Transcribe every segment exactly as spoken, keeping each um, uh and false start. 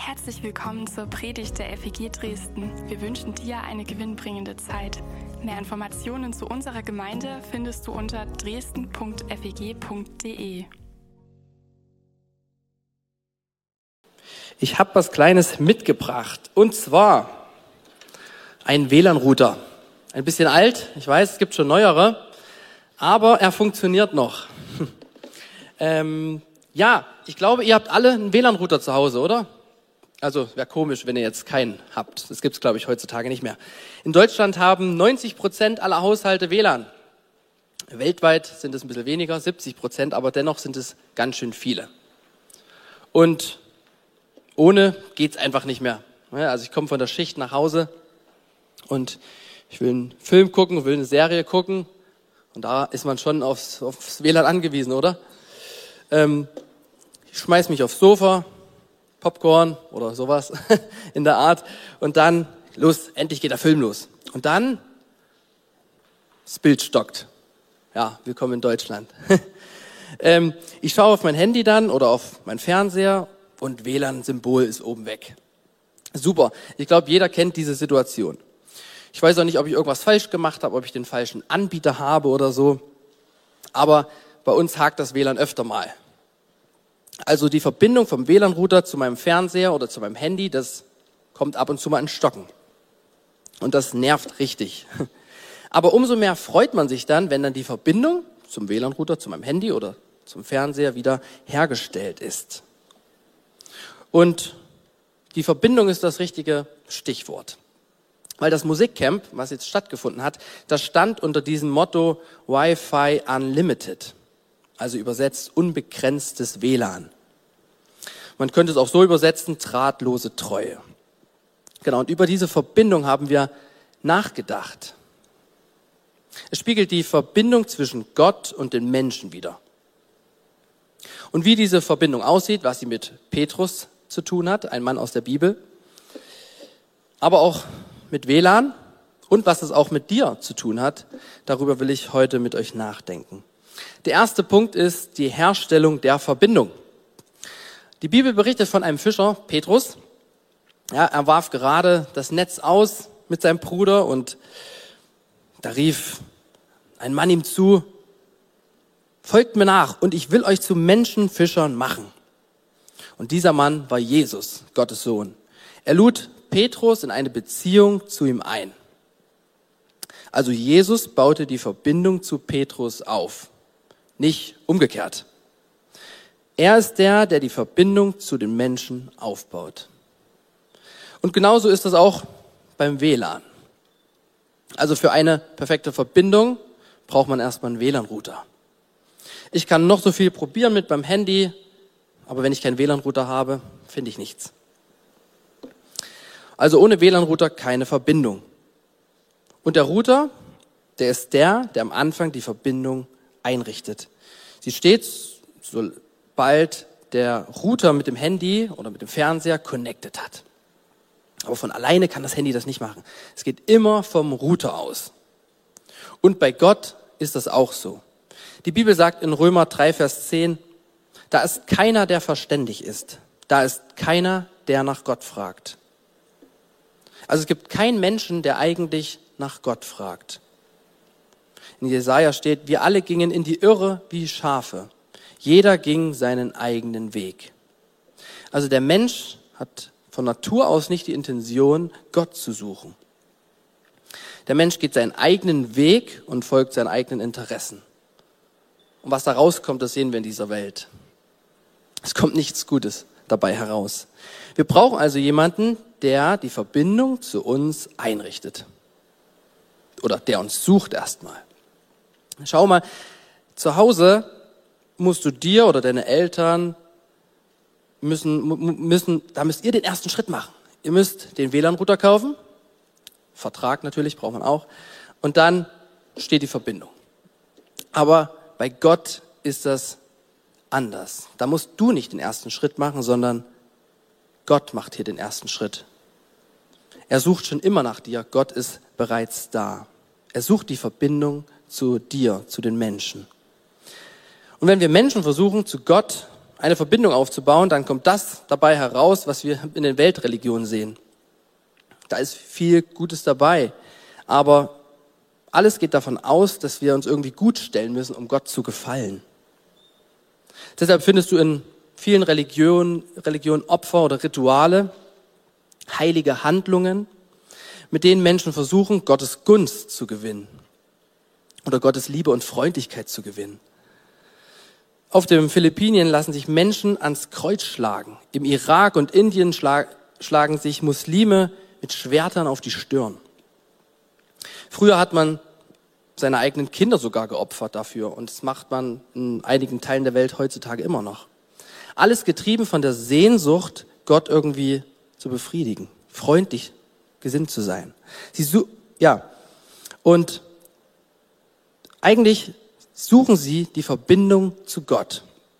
Herzlich willkommen zur Predigt der F E G Dresden. Wir wünschen dir eine gewinnbringende Zeit. Mehr Informationen zu unserer Gemeinde findest du unter dresden punkt f e g punkt d e. Ich habe was Kleines mitgebracht, und zwar einen W L A N-Router. Ein bisschen alt, ich weiß, es gibt schon neuere, aber er funktioniert noch. ähm, ja, ich glaube, ihr habt alle einen W L A N-Router zu Hause, oder? Also wäre komisch, wenn ihr jetzt keinen habt. Das gibt's, glaube ich, heutzutage nicht mehr. In Deutschland haben neunzig Prozent aller Haushalte W L A N. Weltweit sind es ein bisschen weniger, siebzig Prozent, aber dennoch sind es ganz schön viele. Und ohne geht's einfach nicht mehr. Also ich komme von der Schicht nach Hause und ich will einen Film gucken, will eine Serie gucken, und da ist man schon aufs, aufs W L A N angewiesen, oder? Ähm, ich schmeiß mich aufs Sofa, Popcorn oder sowas in der Art, und dann, los, endlich geht der Film los. Und dann, das Bild stockt. Ja, willkommen in Deutschland. ähm, ich schaue auf mein Handy dann oder auf meinen Fernseher und W L A N-Symbol ist oben weg. Super, ich glaube, jeder kennt diese Situation. Ich weiß auch nicht, ob ich irgendwas falsch gemacht habe, ob ich den falschen Anbieter habe oder so, aber bei uns hakt das W L A N öfter mal. Also die Verbindung vom W L A N-Router zu meinem Fernseher oder zu meinem Handy, das kommt ab und zu mal ins Stocken. Und das nervt richtig. Aber umso mehr freut man sich dann, wenn dann die Verbindung zum W L A N-Router, zu meinem Handy oder zum Fernseher wieder hergestellt ist. Und die Verbindung ist das richtige Stichwort. Weil das Musikcamp, was jetzt stattgefunden hat, das stand unter diesem Motto Wi-Fi Unlimited. Also übersetzt unbegrenztes W L A N. Man könnte es auch so übersetzen, drahtlose Treue. Genau, und über diese Verbindung haben wir nachgedacht. Es spiegelt die Verbindung zwischen Gott und den Menschen wider. Und wie diese Verbindung aussieht, was sie mit Petrus zu tun hat, ein Mann aus der Bibel, aber auch mit W L A N und was es auch mit dir zu tun hat, darüber will ich heute mit euch nachdenken. Der erste Punkt ist die Herstellung der Verbindung. Die Bibel berichtet von einem Fischer, Petrus. Ja, er warf gerade das Netz aus mit seinem Bruder und da rief ein Mann ihm zu: Folgt mir nach und ich will euch zu Menschenfischern machen. Und dieser Mann war Jesus, Gottes Sohn. Er lud Petrus in eine Beziehung zu ihm ein. Also Jesus baute die Verbindung zu Petrus auf. Nicht umgekehrt. Er ist der, der die Verbindung zu den Menschen aufbaut. Und genauso ist das auch beim W L A N. Also für eine perfekte Verbindung braucht man erstmal einen W L A N-Router. Ich kann noch so viel probieren mit meinem Handy, aber wenn ich keinen W L A N-Router habe, finde ich nichts. Also ohne W L A N-Router keine Verbindung. Und der Router, der ist der, der am Anfang die Verbindung einrichtet. Sie steht, sobald der Router mit dem Handy oder mit dem Fernseher connected hat. Aber von alleine kann das Handy das nicht machen. Es geht immer vom Router aus. Und bei Gott ist das auch so. Die Bibel sagt in Römer drei, Vers zehn, da ist keiner, der verständig ist. Da ist keiner, der nach Gott fragt. Also es gibt keinen Menschen, der eigentlich nach Gott fragt. In Jesaja steht, wir alle gingen in die Irre wie Schafe. Jeder ging seinen eigenen Weg. Also der Mensch hat von Natur aus nicht die Intention, Gott zu suchen. Der Mensch geht seinen eigenen Weg und folgt seinen eigenen Interessen. Und was da rauskommt, das sehen wir in dieser Welt. Es kommt nichts Gutes dabei heraus. Wir brauchen also jemanden, der die Verbindung zu uns einrichtet. Oder der uns sucht erstmal. Schau mal, zu Hause musst du dir oder deine Eltern müssen, müssen, da müsst ihr den ersten Schritt machen. Ihr müsst den W L A N-Router kaufen. Vertrag natürlich, braucht man auch. Und dann steht die Verbindung. Aber bei Gott ist das anders. Da musst du nicht den ersten Schritt machen, sondern Gott macht hier den ersten Schritt. Er sucht schon immer nach dir. Gott ist bereits da. Er sucht die Verbindung zu dir, zu den Menschen. Und wenn wir Menschen versuchen, zu Gott eine Verbindung aufzubauen, dann kommt das dabei heraus, was wir in den Weltreligionen sehen. Da ist viel Gutes dabei, aber alles geht davon aus, dass wir uns irgendwie gut stellen müssen, um Gott zu gefallen. Deshalb findest du in vielen Religionen, Religionen Opfer oder Rituale, heilige Handlungen, mit denen Menschen versuchen, Gottes Gunst zu gewinnen oder Gottes Liebe und Freundlichkeit zu gewinnen. Auf den Philippinen lassen sich Menschen ans Kreuz schlagen. Im Irak und Indien schlag, schlagen sich Muslime mit Schwertern auf die Stirn. Früher hat man seine eigenen Kinder sogar geopfert dafür und das macht man in einigen Teilen der Welt heutzutage immer noch. Alles getrieben von der Sehnsucht, Gott irgendwie zu befriedigen, freundlich gesinnt zu sein. Sie ja und eigentlich suchen sie die Verbindung zu Gott.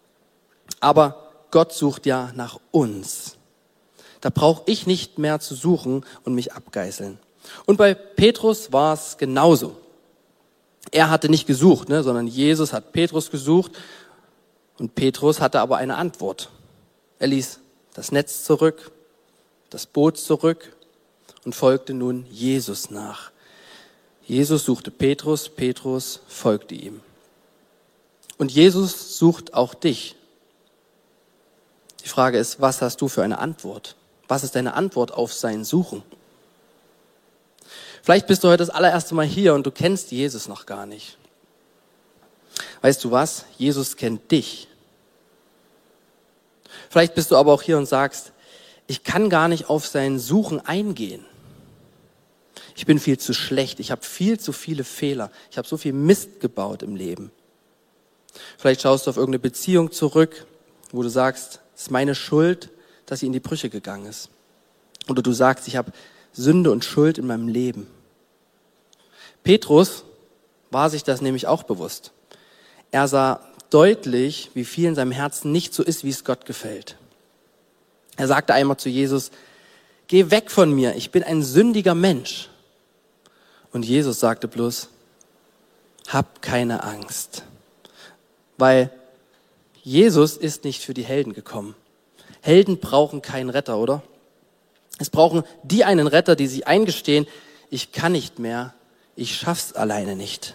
Aber Gott sucht ja nach uns. Da brauche ich nicht mehr zu suchen und mich abgeißeln. Und bei Petrus war es genauso. Er hatte nicht gesucht, ne, sondern Jesus hat Petrus gesucht und Petrus hatte aber eine Antwort. Er ließ das Netz zurück, das Boot zurück und folgte nun Jesus nach. Jesus suchte Petrus, Petrus folgte ihm. Und Jesus sucht auch dich. Die Frage ist, was hast du für eine Antwort? Was ist deine Antwort auf sein Suchen? Vielleicht bist du heute das allererste Mal hier und du kennst Jesus noch gar nicht. Weißt du was? Jesus kennt dich. Vielleicht bist du aber auch hier und sagst, ich kann gar nicht auf sein Suchen eingehen. Ich bin viel zu schlecht, ich habe viel zu viele Fehler, ich habe so viel Mist gebaut im Leben. Vielleicht schaust du auf irgendeine Beziehung zurück, wo du sagst, es ist meine Schuld, dass sie in die Brüche gegangen ist. Oder du sagst, ich habe Sünde und Schuld in meinem Leben. Petrus war sich das nämlich auch bewusst. Er sah deutlich, wie viel in seinem Herzen nicht so ist, wie es Gott gefällt. Er sagte einmal zu Jesus, geh weg von mir, ich bin ein sündiger Mensch. Und Jesus sagte bloß, hab keine Angst. Weil Jesus ist nicht für die Helden gekommen. Helden brauchen keinen Retter, oder? Es brauchen die einen Retter, die sich eingestehen, ich kann nicht mehr, ich schaff's alleine nicht.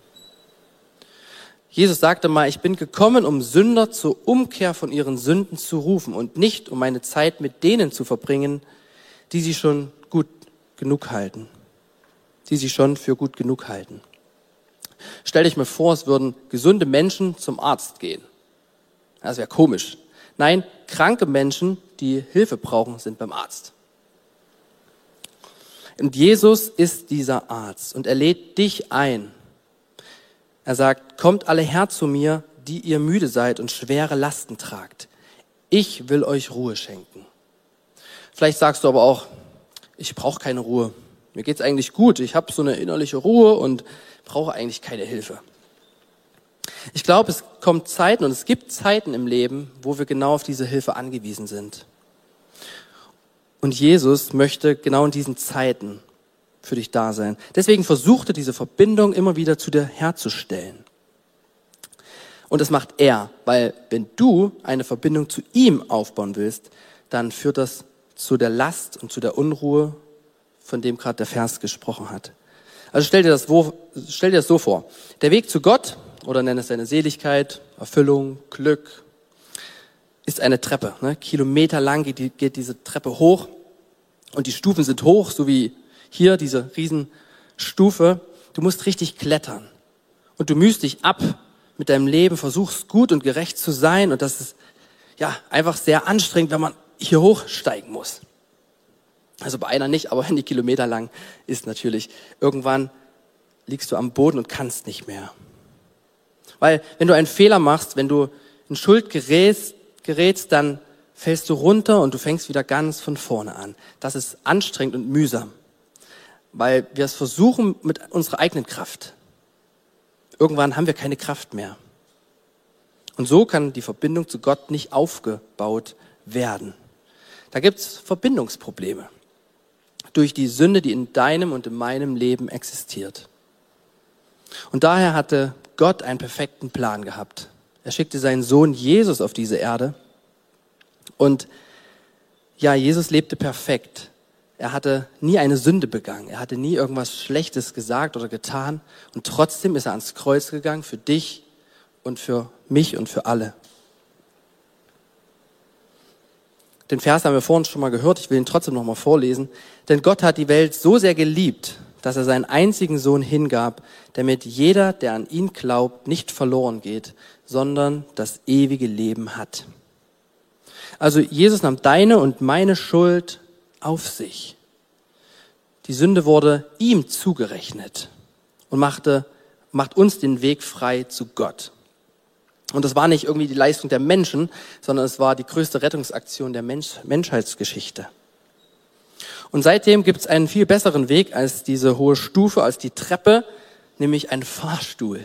Jesus sagte mal, ich bin gekommen, um Sünder zur Umkehr von ihren Sünden zu rufen und nicht, um meine Zeit mit denen zu verbringen, die sie schon gut genug halten. Die sie schon für gut genug halten. Stell dich mir vor, es würden gesunde Menschen zum Arzt gehen. Das wäre komisch. Nein, kranke Menschen, die Hilfe brauchen, sind beim Arzt. Und Jesus ist dieser Arzt und er lädt dich ein. Er sagt, kommt alle her zu mir, die ihr müde seid und schwere Lasten tragt. Ich will euch Ruhe schenken. Vielleicht sagst du aber auch, ich brauche keine Ruhe. Mir geht's eigentlich gut. Ich habe so eine innerliche Ruhe und brauche eigentlich keine Hilfe. Ich glaube, es kommt Zeiten und es gibt Zeiten im Leben, wo wir genau auf diese Hilfe angewiesen sind. Und Jesus möchte genau in diesen Zeiten für dich da sein. Deswegen versuchte diese Verbindung immer wieder zu dir herzustellen. Und das macht er, weil wenn du eine Verbindung zu ihm aufbauen willst, dann führt das zu der Last und zu der Unruhe, von dem gerade der Vers gesprochen hat. Also stell dir das, wo, stell dir das so vor. Der Weg zu Gott, oder nenn es deine Seligkeit, Erfüllung, Glück, ist eine Treppe. Ne? Kilometerlang geht, die, geht diese Treppe hoch und die Stufen sind hoch, so wie hier diese Riesenstufe. Du musst richtig klettern und du mühst dich ab mit deinem Leben, versuchst gut und gerecht zu sein und das ist ja einfach sehr anstrengend, wenn man hier hochsteigen muss. Also bei einer nicht, aber wenn die Kilometer lang ist natürlich, irgendwann liegst du am Boden und kannst nicht mehr. Weil wenn du einen Fehler machst, wenn du in Schuld gerätst, gerätst, dann fällst du runter und du fängst wieder ganz von vorne an. Das ist anstrengend und mühsam, weil wir es versuchen mit unserer eigenen Kraft. Irgendwann haben wir keine Kraft mehr. Und so kann die Verbindung zu Gott nicht aufgebaut werden. Da gibt's Verbindungsprobleme durch die Sünde, die in deinem und in meinem Leben existiert. Und daher hatte Gott einen perfekten Plan gehabt. Er schickte seinen Sohn Jesus auf diese Erde, Und ja, Jesus lebte perfekt. Er hatte nie eine Sünde begangen. Er hatte nie irgendwas Schlechtes gesagt oder getan. Und trotzdem ist er ans Kreuz gegangen für dich und für mich und für alle. Den Vers haben wir vorhin schon mal gehört. Ich will ihn trotzdem noch mal vorlesen. Denn Gott hat die Welt so sehr geliebt, dass er seinen einzigen Sohn hingab, damit jeder, der an ihn glaubt, nicht verloren geht, sondern das ewige Leben hat. Also Jesus nahm deine und meine Schuld auf sich. Die Sünde wurde ihm zugerechnet und machte, macht uns den Weg frei zu Gott. Und das war nicht irgendwie die Leistung der Menschen, sondern es war die größte Rettungsaktion der Mensch, Menschheitsgeschichte. Und seitdem gibt es einen viel besseren Weg als diese hohe Stufe, als die Treppe, nämlich einen Fahrstuhl.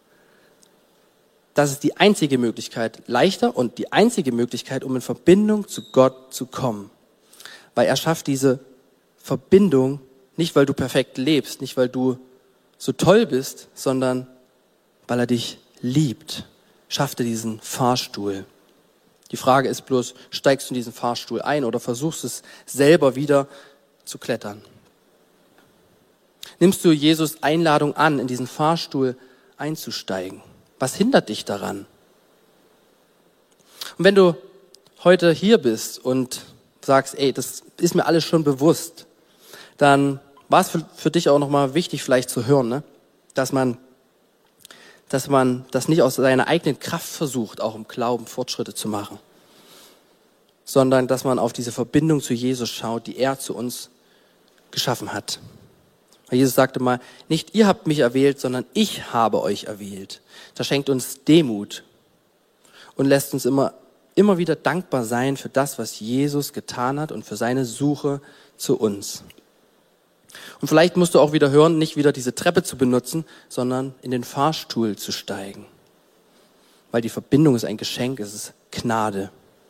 Das ist die einzige Möglichkeit, leichter und die einzige Möglichkeit, um in Verbindung zu Gott zu kommen. Weil er schafft diese Verbindung nicht, weil du perfekt lebst, nicht, weil du so toll bist, sondern weil er dich liebt. Schafft er diesen Fahrstuhl. Die Frage ist bloß, steigst du in diesen Fahrstuhl ein oder versuchst es selber wieder zu klettern? Nimmst du Jesus' Einladung an, in diesen Fahrstuhl einzusteigen? Was hindert dich daran? Und wenn du heute hier bist und sagst, ey, das ist mir alles schon bewusst, dann war es für, für dich auch nochmal wichtig vielleicht zu hören, ne? dass man dass man das nicht aus seiner eigenen Kraft versucht, auch im Glauben Fortschritte zu machen, sondern dass man auf diese Verbindung zu Jesus schaut, die er zu uns geschaffen hat. Weil Jesus sagte mal, nicht ihr habt mich erwählt, sondern ich habe euch erwählt. Das schenkt uns Demut und lässt uns immer, immer wieder dankbar sein für das, was Jesus getan hat und für seine Suche zu uns. Und vielleicht musst du auch wieder hören, nicht wieder diese Treppe zu benutzen, sondern in den Fahrstuhl zu steigen. Weil die Verbindung ist ein Geschenk, es ist Gnade.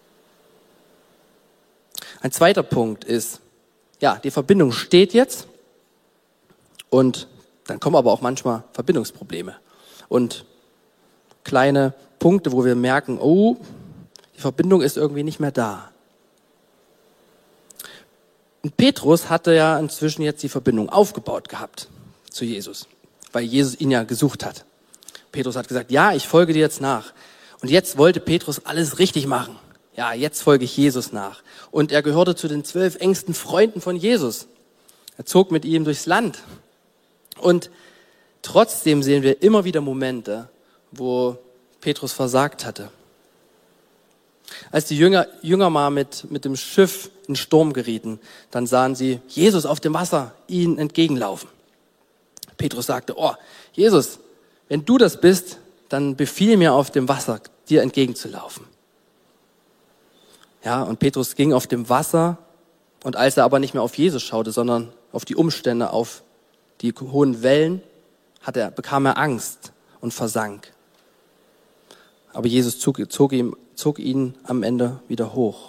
Ein zweiter Punkt ist, ja, die Verbindung steht jetzt und dann kommen aber auch manchmal Verbindungsprobleme und kleine Punkte, wo wir merken, oh, die Verbindung ist irgendwie nicht mehr da. Und Petrus hatte ja inzwischen jetzt die Verbindung aufgebaut gehabt zu Jesus, weil Jesus ihn ja gesucht hat. Petrus hat gesagt, ja, ich folge dir jetzt nach. Und jetzt wollte Petrus alles richtig machen. Ja, jetzt folge ich Jesus nach. Und er gehörte zu den zwölf engsten Freunden von Jesus. Er zog mit ihm durchs Land. Und trotzdem sehen wir immer wieder Momente, wo Petrus versagt hatte. Als die Jünger, Jünger mal mit, mit dem Schiff in Sturm gerieten, dann sahen sie Jesus auf dem Wasser ihnen entgegenlaufen. Petrus sagte, oh, Jesus, wenn du das bist, dann befiehl mir auf dem Wasser, dir entgegenzulaufen. Ja, und Petrus ging auf dem Wasser und als er aber nicht mehr auf Jesus schaute, sondern auf die Umstände, auf die hohen Wellen, hat er, bekam er Angst und versank. Aber Jesus zog, zog, ihm, zog ihn am Ende wieder hoch.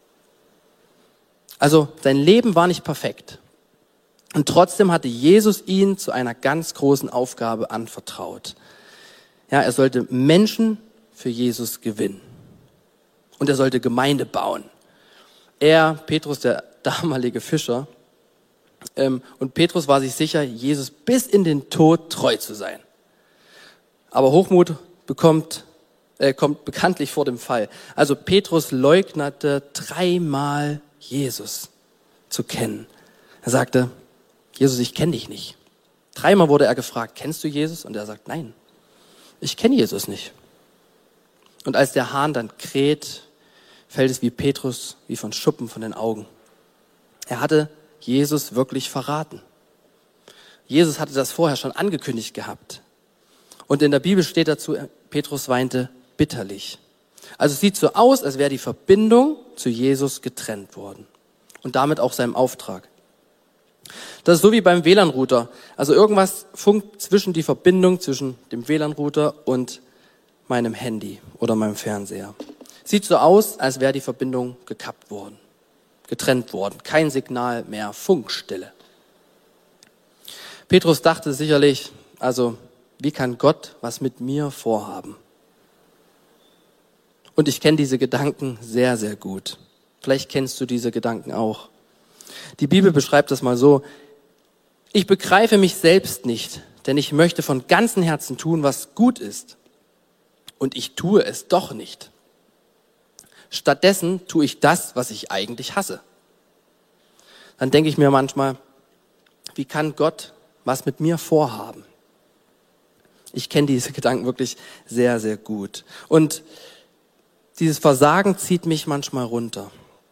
Also sein Leben war nicht perfekt. Und trotzdem hatte Jesus ihn zu einer ganz großen Aufgabe anvertraut. Ja, er sollte Menschen für Jesus gewinnen. Und er sollte Gemeinde bauen. Er, Petrus, der damalige Fischer, ähm, und Petrus war sich sicher, Jesus bis in den Tod treu zu sein. Aber Hochmut bekommt äh, kommt bekanntlich vor dem Fall. Also Petrus leugnete dreimal Jesus zu kennen. Er sagte, Jesus, ich kenne dich nicht. Dreimal wurde er gefragt, kennst du Jesus? Und er sagt, nein, ich kenne Jesus nicht. Und als der Hahn dann kräht, fällt es wie Petrus, wie von Schuppen von den Augen. Er hatte Jesus wirklich verraten. Jesus hatte das vorher schon angekündigt gehabt. Und in der Bibel steht dazu, Petrus weinte bitterlich. Also es sieht so aus, als wäre die Verbindung zu Jesus getrennt worden. Und damit auch seinem Auftrag. Das ist so wie beim W L A N-Router. Also irgendwas funkt zwischen die Verbindung zwischen dem W L A N-Router und meinem Handy oder meinem Fernseher. Sieht so aus, als wäre die Verbindung gekappt worden, getrennt worden. Kein Signal mehr, Funkstille. Petrus dachte sicherlich, also wie kann Gott was mit mir vorhaben? Und ich kenne diese Gedanken sehr, sehr gut. Vielleicht kennst du diese Gedanken auch. Die Bibel beschreibt das mal so: Ich begreife mich selbst nicht, denn ich möchte von ganzem Herzen tun, was gut ist. Und ich tue es doch nicht. Stattdessen tue ich das, was ich eigentlich hasse. Dann denke ich mir manchmal, wie kann Gott was mit mir vorhaben? Ich kenne diese Gedanken wirklich sehr, sehr gut. Und dieses Versagen zieht mich manchmal runter.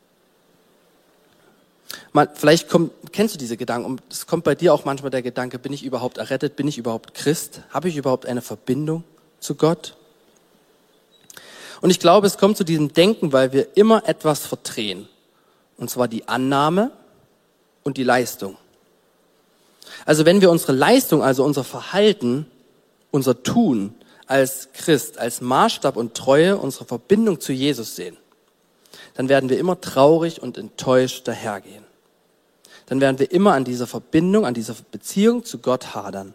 Mal, vielleicht kommt, kennst du diese Gedanken, und es kommt bei dir auch manchmal der Gedanke: Bin ich überhaupt errettet? Bin ich überhaupt Christ? Habe ich überhaupt eine Verbindung zu Gott? Und ich glaube, es kommt zu diesem Denken, weil wir immer etwas verdrehen. Und zwar die Annahme und die Leistung. Also wenn wir unsere Leistung, also unser Verhalten, unser Tun als Christ, als Maßstab und Treue unserer Verbindung zu Jesus sehen, dann werden wir immer traurig und enttäuscht dahergehen. Dann werden wir immer an dieser Verbindung, an dieser Beziehung zu Gott hadern.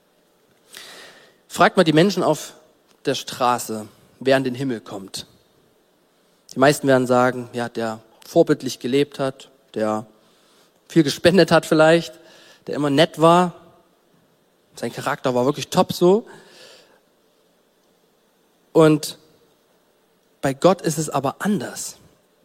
Fragt mal die Menschen auf der Straße, wer in den Himmel kommt. Die meisten werden sagen, ja, der vorbildlich gelebt hat, der viel gespendet hat vielleicht, der immer nett war. Sein Charakter war wirklich top so. Und bei Gott ist es aber anders.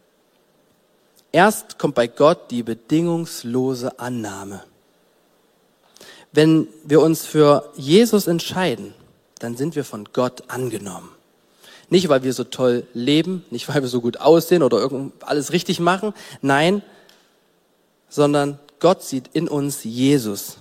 Erst kommt bei Gott die bedingungslose Annahme. Wenn wir uns für Jesus entscheiden, dann sind wir von Gott angenommen. Nicht, weil wir so toll leben, nicht, weil wir so gut aussehen oder irgend alles richtig machen. Nein, sondern Gott sieht in uns Jesus.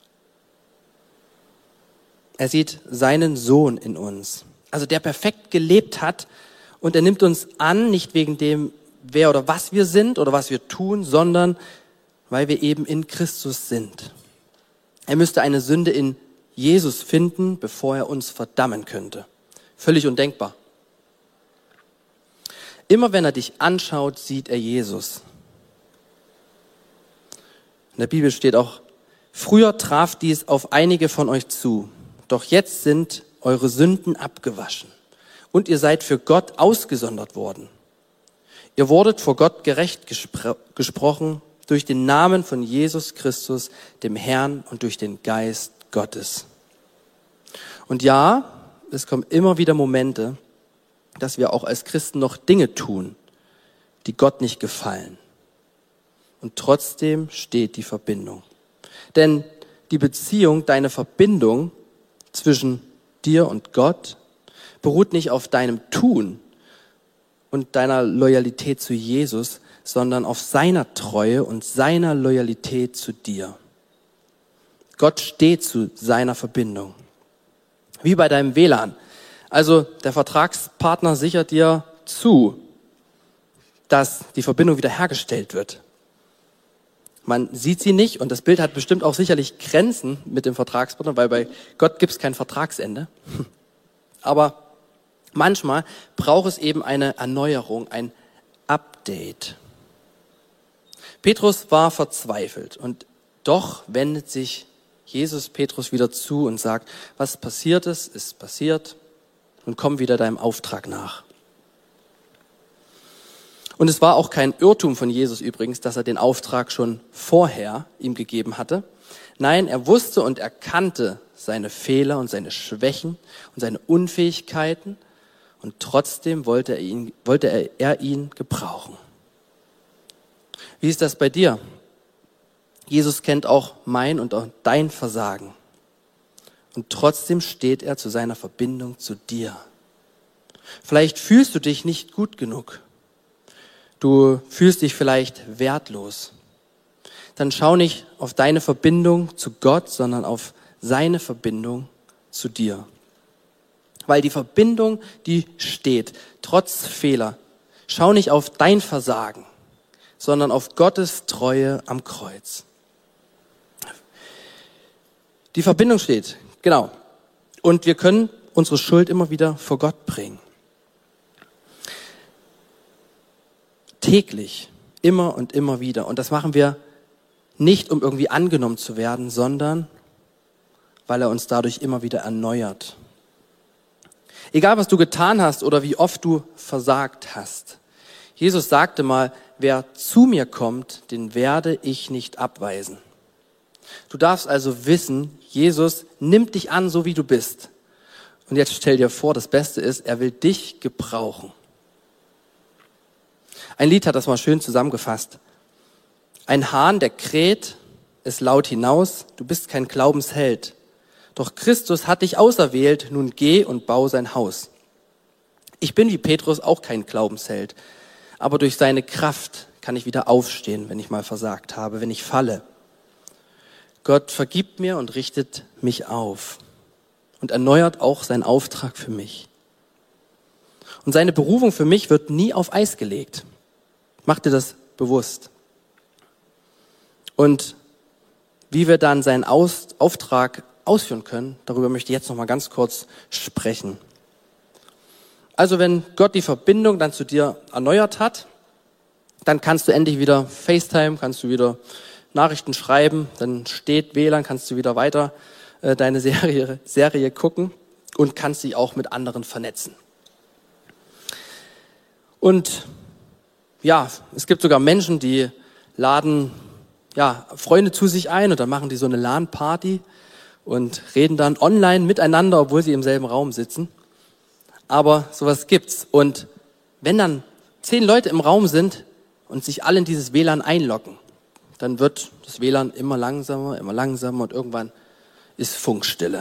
Er sieht seinen Sohn in uns. Also der perfekt gelebt hat, und er nimmt uns an, nicht wegen dem, wer oder was wir sind oder was wir tun, sondern weil wir eben in Christus sind. Er müsste eine Sünde in Jesus finden, bevor er uns verdammen könnte. Völlig undenkbar. Immer wenn er dich anschaut, sieht er Jesus. In der Bibel steht auch: Früher traf dies auf einige von euch zu, doch jetzt sind eure Sünden abgewaschen und ihr seid für Gott ausgesondert worden. Ihr wurdet vor Gott gerecht gespr- gesprochen durch den Namen von Jesus Christus, dem Herrn, und durch den Geist Gottes. Und ja, es kommen immer wieder Momente, dass wir auch als Christen noch Dinge tun, die Gott nicht gefallen. Und trotzdem steht die Verbindung. Denn die Beziehung, deine Verbindung zwischen dir und Gott beruht nicht auf deinem Tun und deiner Loyalität zu Jesus, sondern auf seiner Treue und seiner Loyalität zu dir. Gott steht zu seiner Verbindung. Wie bei deinem W L A N. Also der Vertragspartner sichert dir zu, dass die Verbindung wiederhergestellt wird. Man sieht sie nicht, und das Bild hat bestimmt auch sicherlich Grenzen mit dem Vertragspartner, weil bei Gott gibt es kein Vertragsende. Aber manchmal braucht es eben eine Erneuerung, ein Update. Petrus war verzweifelt, und doch wendet sich Jesus Petrus wieder zu und sagt: Was passiert ist, ist passiert, und komm wieder deinem Auftrag nach. Und es war auch kein Irrtum von Jesus übrigens, dass er den Auftrag schon vorher ihm gegeben hatte. Nein, er wusste und erkannte seine Fehler und seine Schwächen und seine Unfähigkeiten, und trotzdem wollte er ihn, wollte er, er ihn gebrauchen. Wie ist das bei dir? Jesus kennt auch mein und auch dein Versagen. Und trotzdem steht er zu seiner Verbindung zu dir. Vielleicht fühlst du dich nicht gut genug. Du fühlst dich vielleicht wertlos. Dann schau nicht auf deine Verbindung zu Gott, sondern auf seine Verbindung zu dir. Weil die Verbindung, die steht, trotz Fehler. Schau nicht auf dein Versagen, sondern auf Gottes Treue am Kreuz. Die Verbindung steht, genau. Und wir können unsere Schuld immer wieder vor Gott bringen. Täglich, immer und immer wieder. Und das machen wir nicht, um irgendwie angenommen zu werden, sondern weil er uns dadurch immer wieder erneuert. Egal, was du getan hast oder wie oft du versagt hast. Jesus sagte mal, wer zu mir kommt, den werde ich nicht abweisen. Du darfst also wissen, Jesus nimmt dich an, so wie du bist. Und jetzt stell dir vor, das Beste ist, er will dich gebrauchen. Ein Lied hat das mal schön zusammengefasst. Ein Hahn, der kräht, es laut hinaus, du bist kein Glaubensheld. Doch Christus hat dich auserwählt, nun geh und bau sein Haus. Ich bin wie Petrus auch kein Glaubensheld, aber durch seine Kraft kann ich wieder aufstehen, wenn ich mal versagt habe, wenn ich falle. Gott vergibt mir und richtet mich auf und erneuert auch seinen Auftrag für mich. Und seine Berufung für mich wird nie auf Eis gelegt. Mach dir das bewusst. Und wie wir dann seinen Aus- Auftrag ausführen können, darüber möchte ich jetzt noch mal ganz kurz sprechen. Also wenn Gott die Verbindung dann zu dir erneuert hat, dann kannst du endlich wieder FaceTime, kannst du wieder Nachrichten schreiben, dann steht W L A N, kannst du wieder weiter äh, deine Serie, Serie gucken und kannst dich auch mit anderen vernetzen. Und ja, es gibt sogar Menschen, die laden ja, Freunde zu sich ein und dann machen die so eine LAN-Party und reden dann online miteinander, obwohl sie im selben Raum sitzen. Aber sowas gibt's. Und wenn dann zehn Leute im Raum sind und sich alle in dieses W L A N einloggen, dann wird das W L A N immer langsamer, immer langsamer und irgendwann ist Funkstille.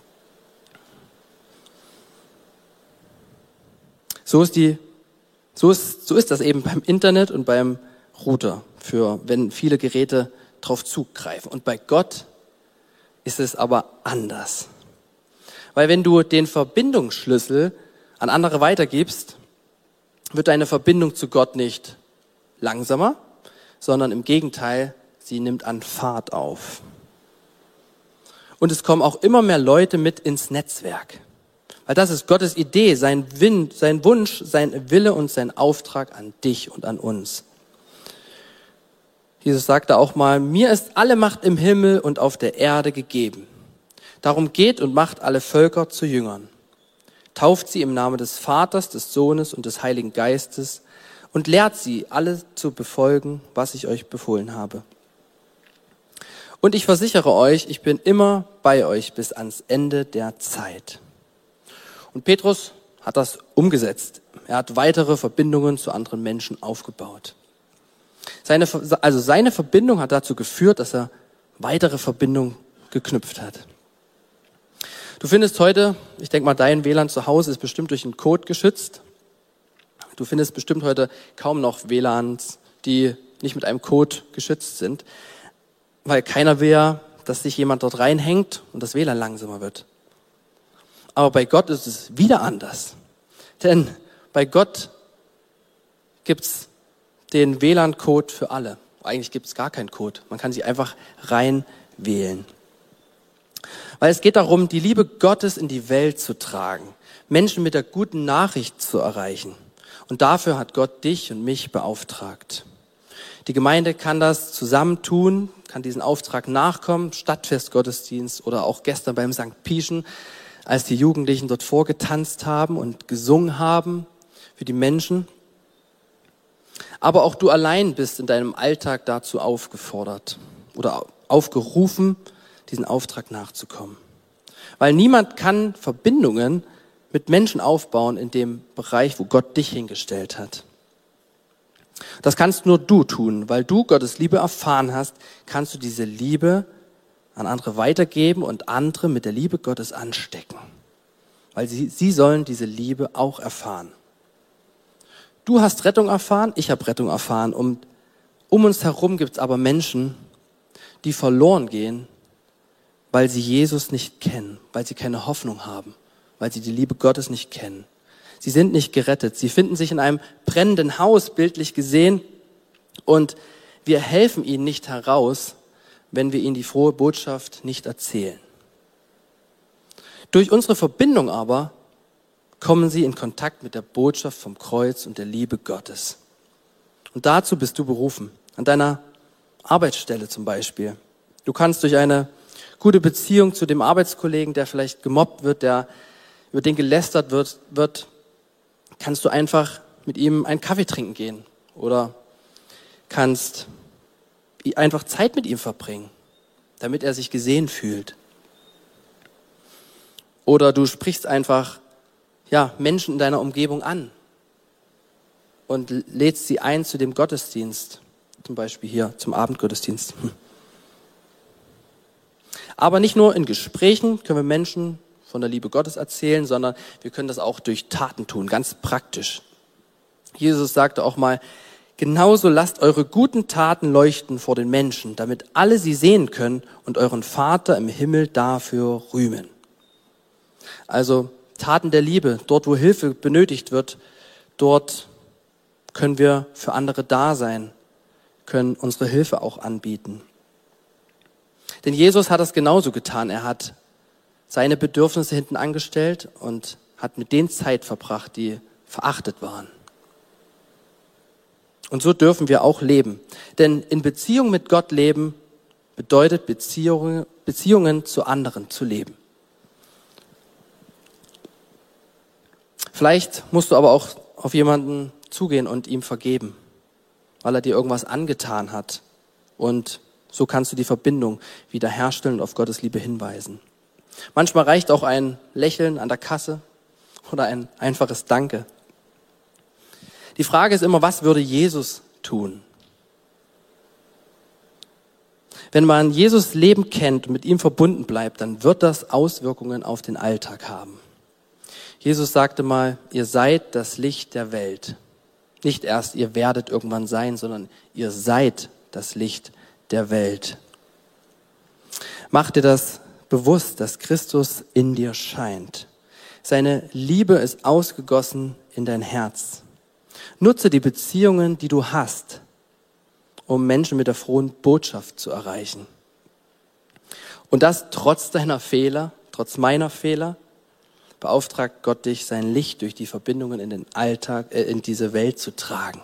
So ist die, so ist, so ist das eben beim Internet und beim Router, für wenn viele Geräte drauf zugreifen. Und bei Gott ist es aber anders. Weil wenn du den Verbindungsschlüssel an andere weitergibst, wird deine Verbindung zu Gott nicht langsamer, sondern im Gegenteil, sie nimmt an Fahrt auf. Und es kommen auch immer mehr Leute mit ins Netzwerk. Weil das ist Gottes Idee, sein Win, sein Wunsch, sein Wille und sein Auftrag an dich und an uns. Jesus sagte auch mal, mir ist alle Macht im Himmel und auf der Erde gegeben. Darum geht und macht alle Völker zu Jüngern. Tauft sie im Namen des Vaters, des Sohnes und des Heiligen Geistes und lehrt sie, alle zu befolgen, was ich euch befohlen habe. Und ich versichere euch, ich bin immer bei euch bis ans Ende der Zeit. Und Petrus hat das umgesetzt. Er hat weitere Verbindungen zu anderen Menschen aufgebaut. Seine, also seine Verbindung hat dazu geführt, dass er weitere Verbindungen geknüpft hat. Du findest heute, ich denke mal, dein W L A N zu Hause ist bestimmt durch einen Code geschützt. Du findest bestimmt heute kaum noch W L A Ns, die nicht mit einem Code geschützt sind, weil keiner will ja, dass sich jemand dort reinhängt und das W L A N langsamer wird. Aber bei Gott ist es wieder anders. Denn bei Gott gibt's den W L A N-Code für alle. Eigentlich gibt es gar keinen Code. Man kann sich einfach rein wählen. Weil es geht darum, die Liebe Gottes in die Welt zu tragen, Menschen mit der guten Nachricht zu erreichen. Und dafür hat Gott dich und mich beauftragt. Die Gemeinde kann das zusammentun, kann diesen Auftrag nachkommen, Stadtfestgottesdienst oder auch gestern beim Sankt Pieschen, als die Jugendlichen dort vorgetanzt haben und gesungen haben für die Menschen. Aber auch du allein bist in deinem Alltag dazu aufgefordert oder aufgerufen, diesen Auftrag nachzukommen. Weil niemand kann Verbindungen mit Menschen aufbauen in dem Bereich, wo Gott dich hingestellt hat. Das kannst nur du tun, weil du Gottes Liebe erfahren hast, kannst du diese Liebe an andere weitergeben und andere mit der Liebe Gottes anstecken. Weil sie, sie sollen diese Liebe auch erfahren. Du hast Rettung erfahren, ich habe Rettung erfahren. Und um uns herum gibt es aber Menschen, die verloren gehen, weil sie Jesus nicht kennen, weil sie keine Hoffnung haben, weil sie die Liebe Gottes nicht kennen. Sie sind nicht gerettet. Sie finden sich in einem brennenden Haus, bildlich gesehen. Und wir helfen ihnen nicht heraus, wenn wir ihnen die frohe Botschaft nicht erzählen. Durch unsere Verbindung aber kommen sie in Kontakt mit der Botschaft vom Kreuz und der Liebe Gottes. Und dazu bist du berufen, an deiner Arbeitsstelle zum Beispiel. Du kannst durch eine gute Beziehung zu dem Arbeitskollegen, der vielleicht gemobbt wird, der über den gelästert wird, wird, kannst du einfach mit ihm einen Kaffee trinken gehen oder kannst einfach Zeit mit ihm verbringen, damit er sich gesehen fühlt. Oder du sprichst einfach ja, Menschen in deiner Umgebung an und lädst sie ein zu dem Gottesdienst, zum Beispiel hier zum Abendgottesdienst. Aber nicht nur in Gesprächen können wir Menschen von der Liebe Gottes erzählen, sondern wir können das auch durch Taten tun, ganz praktisch. Jesus sagte auch mal, genauso lasst eure guten Taten leuchten vor den Menschen, damit alle sie sehen können und euren Vater im Himmel dafür rühmen. Also Taten der Liebe, dort wo Hilfe benötigt wird, dort können wir für andere da sein, können unsere Hilfe auch anbieten. Denn Jesus hat das genauso getan. Er hat seine Bedürfnisse hinten angestellt und hat mit denen Zeit verbracht, die verachtet waren. Und so dürfen wir auch leben. Denn in Beziehung mit Gott leben bedeutet Beziehungen, Beziehungen zu anderen zu leben. Vielleicht musst du aber auch auf jemanden zugehen und ihm vergeben, weil er dir irgendwas angetan hat. Und so kannst du die Verbindung wiederherstellen und auf Gottes Liebe hinweisen. Manchmal reicht auch ein Lächeln an der Kasse oder ein einfaches Danke. Die Frage ist immer, was würde Jesus tun? Wenn man Jesus Leben kennt und mit ihm verbunden bleibt, dann wird das Auswirkungen auf den Alltag haben. Jesus sagte mal, ihr seid das Licht der Welt. Nicht erst, ihr werdet irgendwann sein, sondern ihr seid das Licht der Welt. Mach dir das bewusst, dass Christus in dir scheint. Seine Liebe ist ausgegossen in dein Herz. Nutze die Beziehungen, die du hast, um Menschen mit der frohen Botschaft zu erreichen. Und das trotz deiner Fehler, trotz meiner Fehler, beauftragt Gott dich, sein Licht durch die Verbindungen in den Alltag, äh, in diese Welt zu tragen.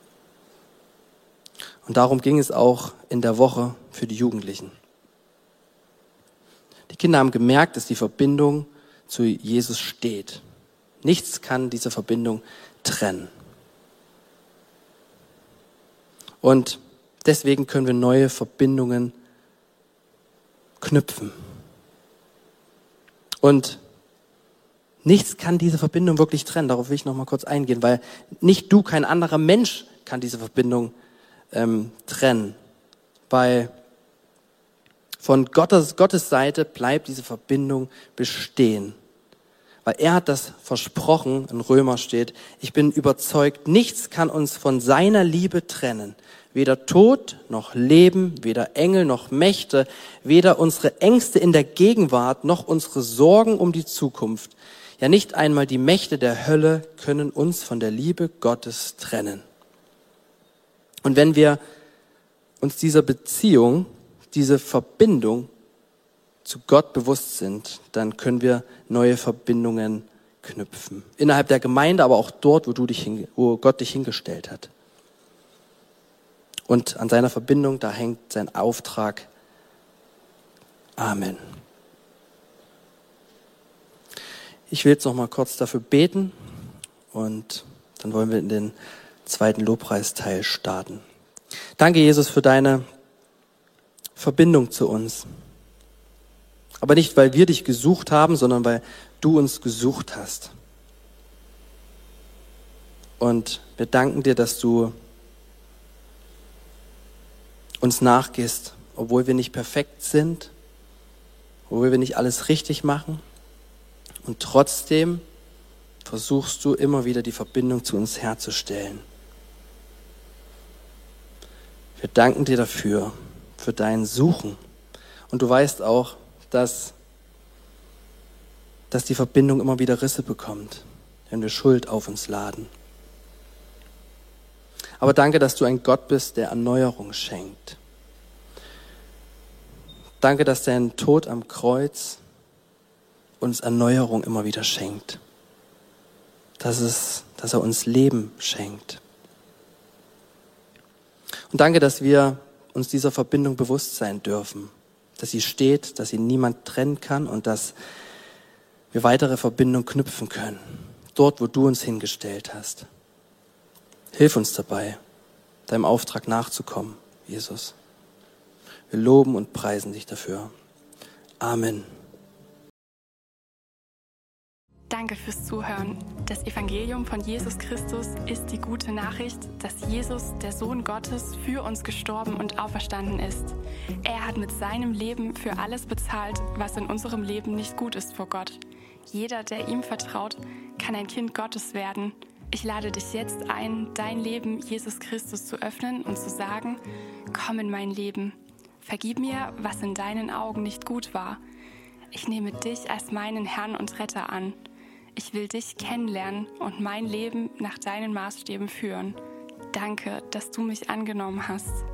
Und darum ging es auch in der Woche für die Jugendlichen. Die Kinder haben gemerkt, dass die Verbindung zu Jesus steht. Nichts kann diese Verbindung trennen. Und deswegen können wir neue Verbindungen knüpfen. Und nichts kann diese Verbindung wirklich trennen. Darauf will ich noch mal kurz eingehen, weil nicht du, kein anderer Mensch kann diese Verbindung ähm, trennen. Weil von Gottes, Gottes Seite bleibt diese Verbindung bestehen. Weil er hat das versprochen, in Römer steht, ich bin überzeugt, nichts kann uns von seiner Liebe trennen. Weder Tod noch Leben, weder Engel noch Mächte, weder unsere Ängste in der Gegenwart noch unsere Sorgen um die Zukunft. Ja, nicht einmal die Mächte der Hölle können uns von der Liebe Gottes trennen. Und wenn wir uns dieser Beziehung, diese Verbindung zu Gott bewusst sind, dann können wir neue Verbindungen knüpfen. Innerhalb der Gemeinde, aber auch dort, wo, du dich hin, wo Gott dich hingestellt hat. Und an seiner Verbindung, da hängt sein Auftrag. Amen. Ich will jetzt noch mal kurz dafür beten und dann wollen wir in den zweiten Lobpreisteil starten. Danke, Jesus, für deine Verbindung zu uns. Aber nicht, weil wir dich gesucht haben, sondern weil du uns gesucht hast. Und wir danken dir, dass du uns nachgehst, obwohl wir nicht perfekt sind, obwohl wir nicht alles richtig machen. Und trotzdem versuchst du immer wieder die Verbindung zu uns herzustellen. Wir danken dir dafür, für dein Suchen. Und du weißt auch, dass, dass die Verbindung immer wieder Risse bekommt, wenn wir Schuld auf uns laden. Aber danke, dass du ein Gott bist, der Erneuerung schenkt. Danke, dass dein Tod am Kreuz uns Erneuerung immer wieder schenkt. Dass, es, dass er uns Leben schenkt. Und danke, dass wir uns dieser Verbindung bewusst sein dürfen. Dass sie steht, dass sie niemand trennen kann und dass wir weitere Verbindung knüpfen können, dort, wo du uns hingestellt hast. Hilf uns dabei, deinem Auftrag nachzukommen, Jesus. Wir loben und preisen dich dafür. Amen. Danke fürs Zuhören. Das Evangelium von Jesus Christus ist die gute Nachricht, dass Jesus, der Sohn Gottes, für uns gestorben und auferstanden ist. Er hat mit seinem Leben für alles bezahlt, was in unserem Leben nicht gut ist vor Gott. Jeder, der ihm vertraut, kann ein Kind Gottes werden. Ich lade dich jetzt ein, dein Leben Jesus Christus zu öffnen und zu sagen: Komm in mein Leben. Vergib mir, was in deinen Augen nicht gut war. Ich nehme dich als meinen Herrn und Retter an. Ich will dich kennenlernen und mein Leben nach deinen Maßstäben führen. Danke, dass du mich angenommen hast.